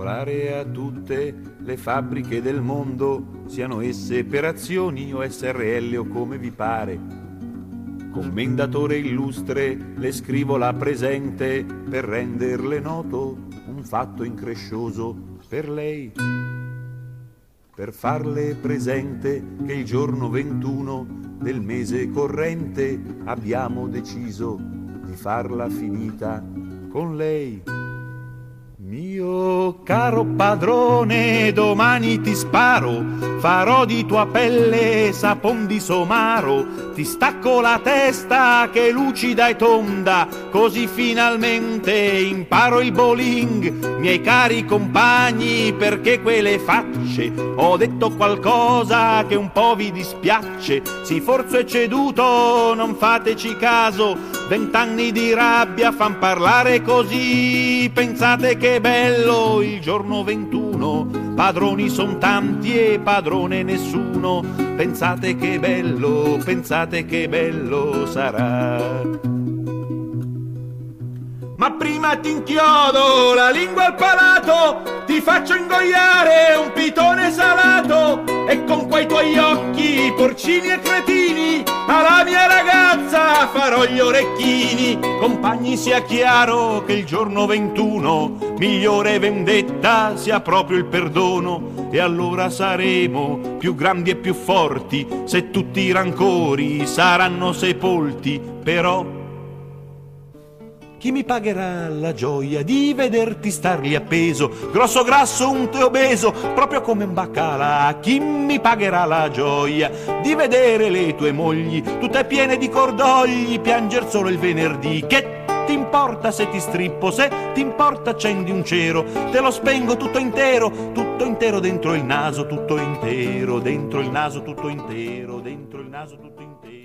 circolare a tutte le fabbriche del mondo, siano esse per azioni o SRL o come vi pare. Commendatore illustre, le scrivo la presente per renderle noto un fatto increscioso per lei, per farle presente che il giorno 21 del mese corrente abbiamo deciso di farla finita con lei. Mio caro padrone, domani ti sparo, farò di tua pelle sapon di somaro, ti stacco la testa che è lucida e tonda, così finalmente imparo il bowling. Miei cari compagni, perché quelle facce, ho detto qualcosa che un po' vi dispiace, sì forse è ceduto, non fateci caso, 20 anni di rabbia fan parlare così, pensate che bello il giorno 21, padroni son tanti e padrone nessuno, pensate che bello sarà. Ma prima ti inchiodo la lingua al palato, ti faccio ingoiare un pitone salato, e con quei tuoi occhi porcini e cretini alla mia ragazza farò gli orecchini. Compagni, sia chiaro che il giorno 21 migliore vendetta sia proprio il perdono, e allora saremo più grandi e più forti se tutti i rancori saranno sepolti. Però chi mi pagherà la gioia di vederti star lì appeso, grosso grasso, unto e obeso, proprio come un baccalà? Chi mi pagherà la gioia di vedere le tue mogli, tutte piene di cordogli, pianger solo il venerdì? Che ti importa se ti strippo, se ti importa accendi un cero, te lo spengo tutto intero dentro il naso, tutto intero, dentro il naso, tutto intero, dentro il naso, tutto intero.